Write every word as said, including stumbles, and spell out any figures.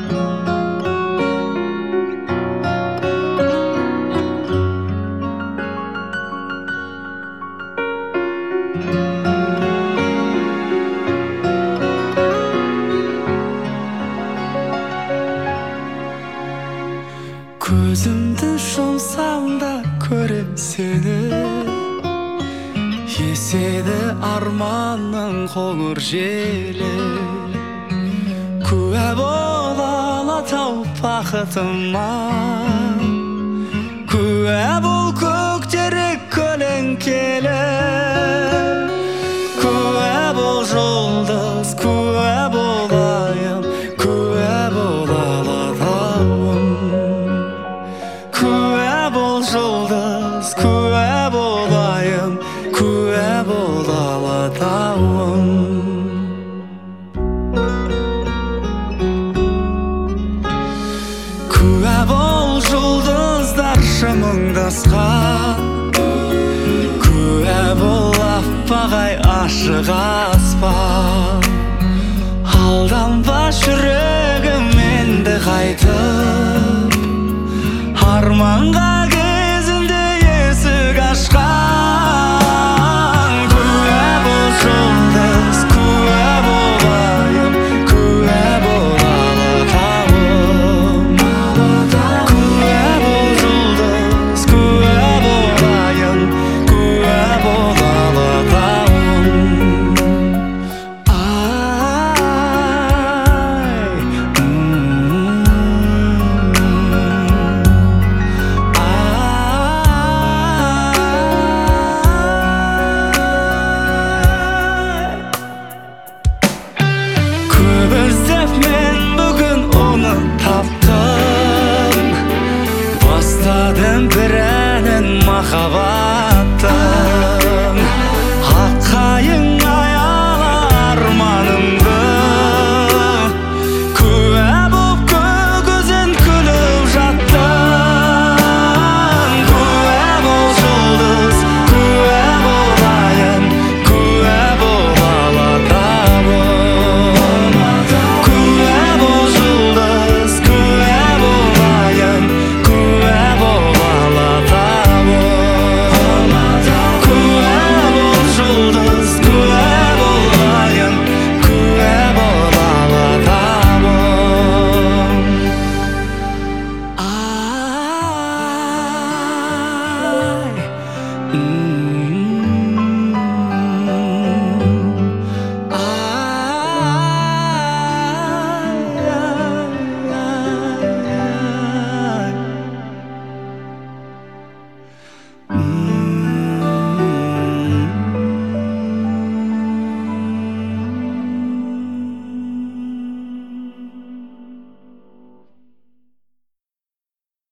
Көзімді жұмсам да көрем сені, еседі арманның қоңыр желі. Куә бола алатау бақытыма, куә бол көктерек көлеңкелі. Куә бол жұлдыз, куә болайын, куә бол алатауым. Куә бол жұлдыз, куә болайын, куә бол алатауым. Куә бол жұлдыздар шымыңдасқан, куә бол аппақ-ай ашық аспан. Алданба жүрегім енді қайтып, арманға